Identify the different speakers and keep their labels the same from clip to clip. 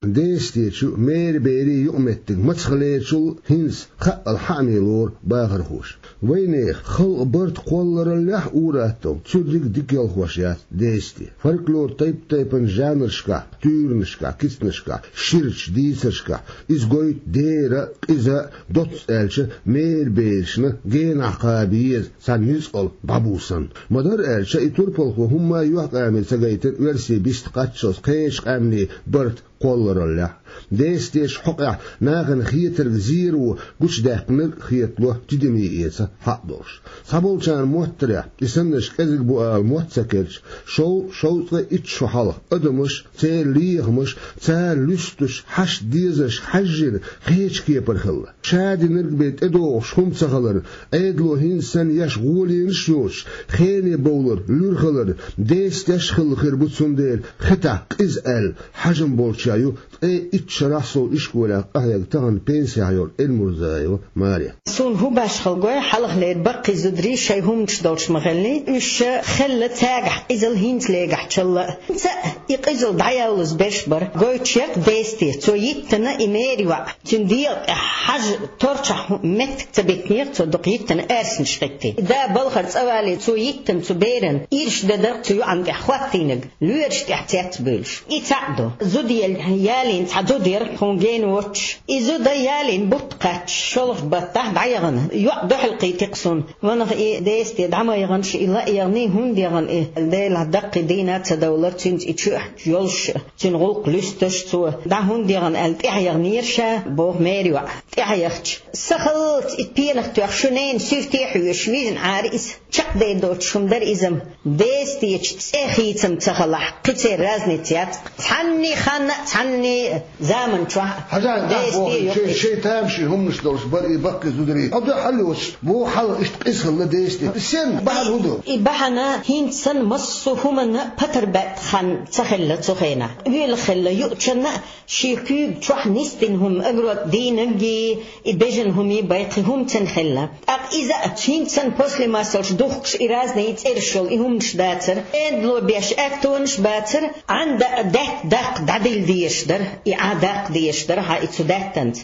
Speaker 1: ديستي شو مير بيري يؤمتك متخليت شو هنس خق الحامي لور باخر خوش وينيخ خلق برد قولر اللح أوراتهم تشدك ديك يالخوشيات ديستي فرق لور طيب جانرشكا تورنشكا كيسنشكا شيرش ديسرشكا إزغوي ديرا إذا دوت ألش مير بيرشنا جين عقابيز سان يسقل بابوسن مدار ألش إتوربلخو هما يوحق آمن سجايتر ورسي بيست قاتشوس قيش آمني برد قولر اللح ديستيش حقع ناغن خيتر زيرو قش داقنر خيتلو تدمي إيسا حقدوش صابول شان موترع إسنش كذلك بقال موتسكرش شو إتشو حلق أدمش تا ليغمش تا لستش حش ديزش حجر خيش كيبر خلا شادي نرقبت إدوش هم تخلر أيدلو هنسان يشغولي نشوش خيني بولر لورخلر ديستيش خل خربوتسون دير خطع إزقال حجم بولشايو إتشرحصو إشكولا أهيك تغن بينسيعيور المرزايو ماريا
Speaker 2: سون هو باش خلقوي حلق ليد بقي زدري شي هم تشدوش مغلي إش خلة تاقح إزل هينت ليقح تشلا إقزل دعيالوز بشبر قوي تشيق ديستي تو يتنا إميري وع تنديق حاج تورشح متك تبتنيق تو دقيقتنا أرسن شقتي دا بلغر تسوالي تو يتن تو بيرن إيرش دادر تو يعند أخواتينك لويرش تحتيات بولش إتعدو زودي يالين تعدو دير خونجين واتش إزو دا يالين بطقاتش شلخ بطاح بعيغن يوعدو حلقي تقصون وانا إيه ديستي دعما يغنش إلا يغني هون ديغن إيه ديل هدق دينا تدولر تنت إتشوح جولش تنغلق لستش تو دا هون ديغن قلت إحيغنيرشا بوه ميريوع إحيغتش سخلت إتبيلخ توخشنين سيفتيح ويشويزن عاريس شق دي دوت شمدر إزم ديستي تسيخيتم تخلح قتير رازني تيات تعني زامن شو
Speaker 1: ديستي شيء تامشي هم مش دورش بري بقي زودري أبدا حلوش بو حل إشتقيس خلا ديستي السن بحال هدو
Speaker 2: إبحنا هينسن مصو همنا بتر بات خان تخلى تخينا ويل خلى يؤتشنا شيكوب تروح نستنهم أجرد دينجي إبجنهم يبايقهم تنخلى إذا هينسن بوسلي ما سولش دوخش إرازني يترشل إهم شداتر إندلو بيش أكتونش باتر عند دق دعدل ديشدر إعادق ديشدر ها إتسوداتنت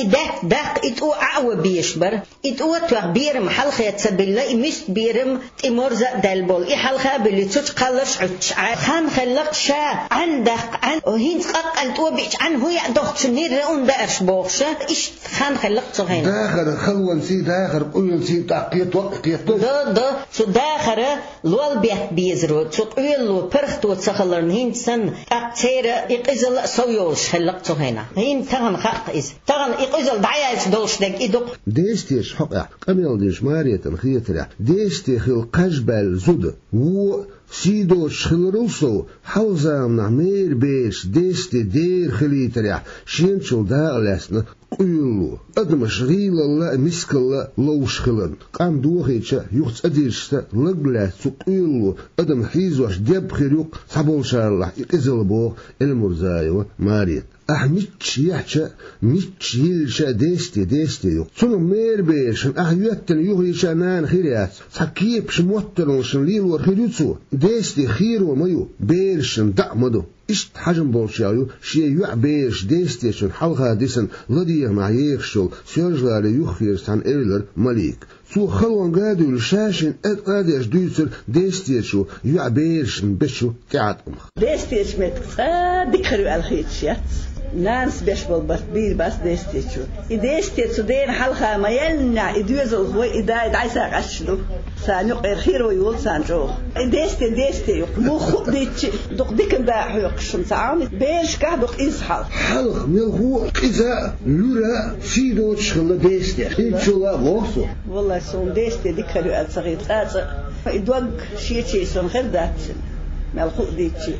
Speaker 2: دق إتو أعوى بيشبر إتو تغبيرم حلقة يتسبيلا إمست بيرم إمورزا دالبول إحلقة باللي تتقلش خان خلق شا عندق عن وهين تقل تو بيش عن هو يدخل شنير رون دارش بوخشة إيش خان خلق تغين
Speaker 1: داخل خلون سي داخل قيل سي تعقيت وقيت
Speaker 2: ده شو داخل لول بيت بيزرو شو قيل لو برخت وتسخلرن هين سن أكتير إقزل سويوش خلق تغينا هين تغن خق إز تغن إقزل دعيش دوش دق إدق
Speaker 1: ديستيش حقع قميل ديش مارية الخيطرة ديستي خل قجبال زود و سيدوش خلروسو حوزام نعمير بيش ديستي دير خليتريح شينشو داغلاسنا قيلو أدمش غيل الله مسك الله لوش خلن قام دوغيتشا يوخت أديرشتا لقلا سقيلو أدم حيزوش ديب خيروق صابون شارلح إقزل بوغ المرزايو ماريت ميتش يحشا ميتش يلشا ديستي يوق سنو مير بيرشن يوتن يوغيشا نان خيريات سكيب شموتن شن ليل ورخيروتسو ديستي خيرو ميو بيرشن دعمدو إشت حجم بولشايو شي يوع بيش ديستي شن حلقة ديسن لديه مع يخشل سيرجلاري يخيرس عن إيرلر مليك سو خلوان قادو لشاشن قاديش دويتر ديستي شو يوع بيرشن بشو تعاد
Speaker 3: ديستي شمت ديكرو الخيتشيات نانس بيشبل بير بس ديستيشو ديستيشو دين حلقة ما يلنا يدوزل هو دايسا قشلو سانيق الخيرو يقول سانجو ديستي مو خو ديتش دوق ديكن دا حيقشم تعاوني بيش كهدوق إزحال
Speaker 1: حلق ملهو إذا لورا سيدو تشغل ديستي إنشو لا غوصو
Speaker 3: والله سون ديستي ديكرو الصغير إدوق شيء سون غير داتشن ملخو ديتشي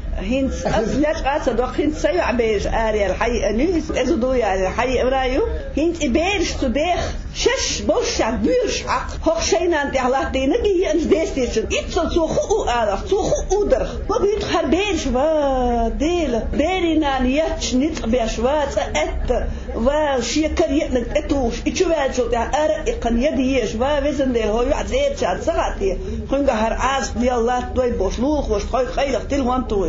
Speaker 3: هنس أصلاش قاصة دوق هنس سيع بيش آري الحي أنيس أزدو يعني الحي إبرايو هنس إبيرش تديخ شش بوشع بيرش عق هوك شينا أنت على دينجي ينس ديستيشن إتصل سوخو أعرف سوخو أدرخ ما بيتخر بيرش وا ديل بيرنا نيتش نتبيش وا تأت وا شيكر ينك أتوش إتشوال شو تأر إقن يديش وا وزن ديل هو يعزير شاد سغاتي خنجا هر عاز دي الله توي بوشلوخ وش خوي خيلق تلوان توي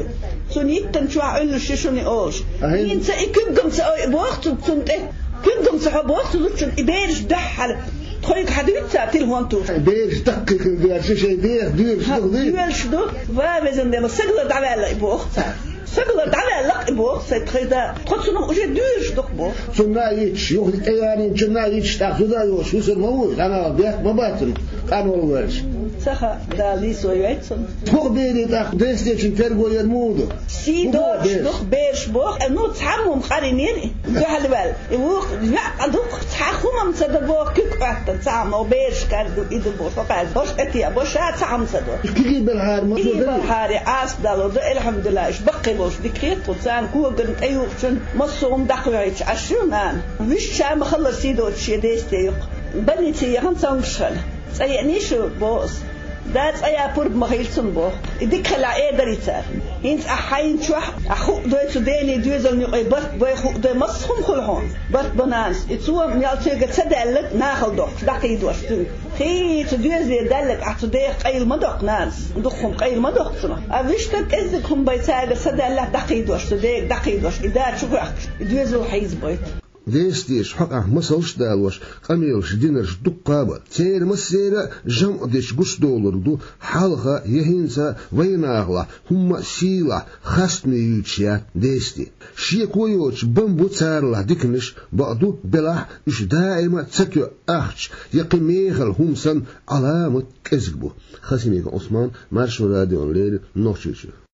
Speaker 3: سونيتن شو عقل ششوني أوش هين سأكمكم سأبوخت تنت كمكم سأبوخت تنت إبيرش دحل تخيك حديث ساعتين هون توش
Speaker 1: إبيرش دقيق الجالس شيء دير
Speaker 3: شدو فبزن ده مسجل دعوة إبوخت سجل دعوة لق إبوخت سيتخيدا تخصنا وجه ديرش دقبو
Speaker 1: شنا يتش يوم يعني شنا يتش تأخذها يوش وصل موجود أنا بيت مباتن أنا والورش
Speaker 3: سخا دالي سويتسون
Speaker 1: فوق بيري تأخذ شن تربو يرمودو
Speaker 3: سيدوش دخ بيرش بوخ إنه تحمم خارينيني جهل بال يبوخ لا دخ تحمم صدق بوخ كيك بعد تسام أو بيرش كاردو إيد بوخ فقال بوش أتيا بوش تسام صدق
Speaker 1: كيجي بالحار ما
Speaker 3: كيجي بالحار عاس دالو ده الحمد لله إيش بقي بوش دكيت وتسام كوجن أيوه شن مصوم دخليش عشرون وش شام خلص سيدوش يديستيق بني تيجان سانشل يعني شو بوس دات أيا برد مخيلتون بوه إديك خلا إيه دريتار إنت أحين شو أخو دوي تديني دوزل نيقي برد بوي خو دوي مصهم خلهم برد بناس يتسوى ميالتوجة تدلك ناخل دوق دقي دوش خي تدوزي دلك أحتديق قيل مدق ناس ندخهم قيل مدق سنة أفيشتك إزدكهم بيتاجة تدلك دقي دوش تديق دقي دوش إدار شو دوزل حيز بيت
Speaker 1: ديستيش حقا مسلش دالوش قميلش دينرش دقابة تير مسيرة جمع ديش قش دولار دو حالها يهينسا ويناغلا هم سيلا خاستني يوتشيات ديستي شيكويوش بمبو تسارلا ديكنش بعدو بلاح إش دائما تسكيو أخش يقيميخل همسن علامة كذبو خاسميك عثمان مارشو راديون ليل نوشيشو